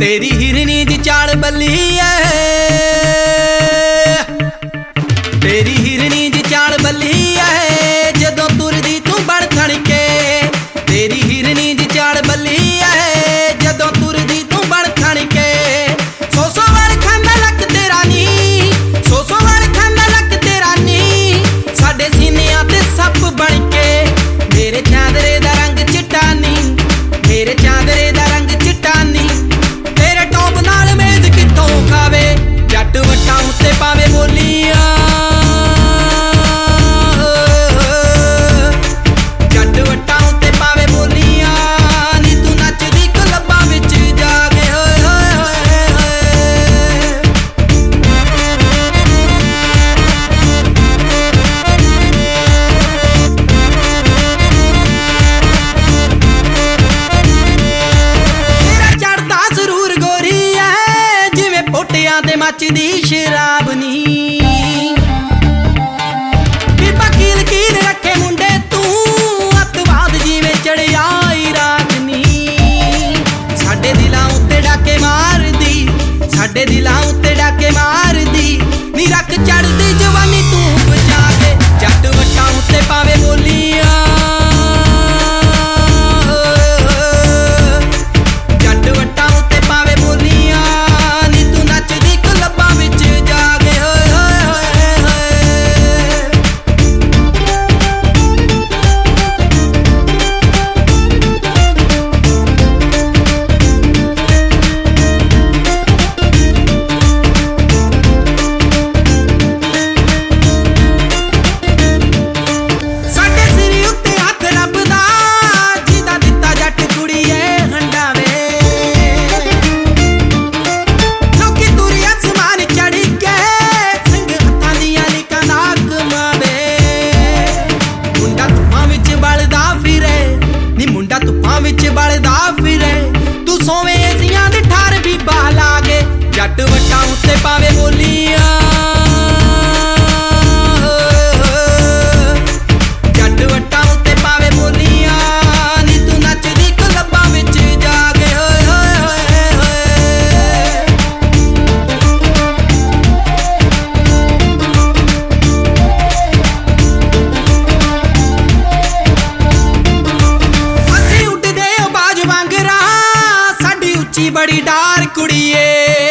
तेरी हिरनी दी चाल बल्ली है, तेरी हिरनी दी चाल बल्ली है, जदों तुरदी तू बड़ थणके। तेरी हिरनी दी चाल बल्ली है, जदों तुरदी तू बड़ थणके। सौ वार खांदा लक तेरा नी, सौ वार खांदा लक तेरा नी, साडे सीनियां ते सप बन के। मेरे चादरे दा रंग चिट्टा नी, मेरे चादरे दा रंग चिट्टा नी, तेरे टॉप नाल मेज कित्थों खावे। जट वट्टां उत्ते पावे बोलियां, जट वट्टां उत्ते पावे बोलियां, नी तू नचदी क्लबां विच जाके। होए होए होए तेरा चढ़दा जरूर गोरी है, जिवें पोटियां ते मचदी शराब नी। बीबा कील कील रखे मुंडे तू, अतवाद जिवें चढ़िया रात नी। साडे दिलां उत्ते डाके मारदी, साडे दिलां उत्ते डाके मारदी, नी रख चढ़दी जवानी तू बचा के। जट वट्टां उत्ते पावे बोलियां, जट वट्टां उत्ते पावे बोलियां, नी तू नचदी क्लबां विच जाके। होए होए होए ਸਾਡੇ ਸਿਰ ਉੱਤੇ ਹੱਥ ਰੱਬ ਦਾ, ਜਿਹਦਾ ਦਿੱਤਾ ਜੱਟ ਕੁੜੀਏ ਹੰਡਾਵੇ। ਲੋਕੀ ਤੁਰੇ ਅਸਮਾਨ ਚੜ੍ਹ ਕੇ, ਸਿੰਘ ਹੱਥਾਂ ਦੀਆਂ ਲਿਕਾਂ ਦਾ ਕਮਾਵੇ। ਮੁੰਡਾ ਧੁੱਪਾਂ ਵਿੱਚ ਬਲਦਾ ਫਿਰੇ, ਨੀ ਮੁੰਡਾ ਧੁੱਪਾਂ ਵਿੱਚ ਬਲਦਾ ਫਿਰੇ, ਤੂੰ ਸੋਵੇਂ ਏਸੀਆਂ ਦੇ ਠਾਰ ਵੀ ਬਾਹ ਲਾ ਕੇ। ਜੱਟ ਵਟਾਂ ਉੱਤੇ ਪਾਵੇ ਬੋਲੀਆਂ, ਜੱਟ ਵਟਾਂ ਉੱਤੇ ਪਾਵੇ ਬੋਲੀਆਂ, ਨੀ ਤੂੰ ਨੱਚਦੀ ਕਲੱਬਾਂ ਵਿੱਚ ਜਾ ਕੇ। ਹੋਏ ਹੋਏ ਹੋਏ ਹੋਏ ਅਸੀਂ ਉੱਡਦੇ ਓ ਬਾਜ ਵਾਂਗਰਾਂ, ਸਾਡੀ ਉੱਚੀ ਬੜੀ ਡਾਰ ਕੁੜੀਏ।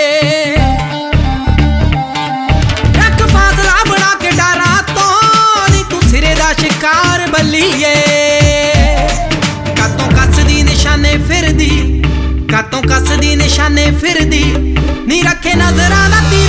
ਰੱਖ ਫਾਸਲਾ ਬਣਾ ਕੇ ਡਾਰਾਂ ਤੋਂ, ਨੀ ਤੂੰ ਸਿਰੇ ਦਾ ਸ਼ਿਕਾਰ ਬੱਲੀਏ। ਕਾਤੋਂ ਕੱਸਦੀ ਨਿਸ਼ਾਨੇ ਫਿਰਦੀ, ਕਾਤੋਂ ਕੱਸਦੀ ਨਿਸ਼ਾਨੇ ਫਿਰਦੀ, ਨੀ ਰੱਖੇ ਨਜ਼ਰਾਂ ਦਾ